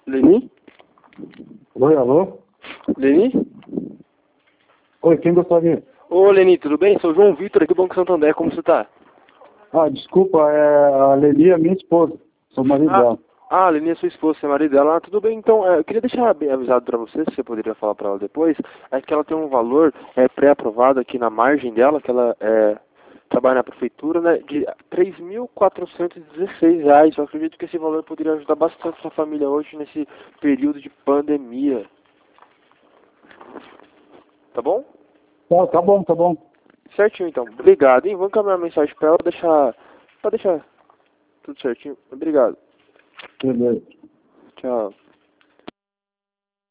Leni? Oi, alô? Leni? Oi, quem gostaria? Ô, Leni, tudo bem? Sou o João Vitor aqui do Banco Santander, como você tá? Desculpa, a Leli é minha esposa, sou o marido dela. A Leni é sua esposa, você é marido dela. Tudo bem, então, eu queria deixar bem avisado pra você, se você poderia falar pra ela depois, é que ela tem um valor pré-aprovado aqui na margem dela, que ela trabalha na prefeitura, né, de R$ 3.416. Eu acredito que esse valor poderia ajudar bastante sua família hoje nesse período de pandemia. Tá bom? Tá bom, tá bom. Certinho, então. Obrigado, hein? Vou encaminhar uma mensagem pra ela, pra deixar tudo certinho. Obrigado. Beleza. Tchau.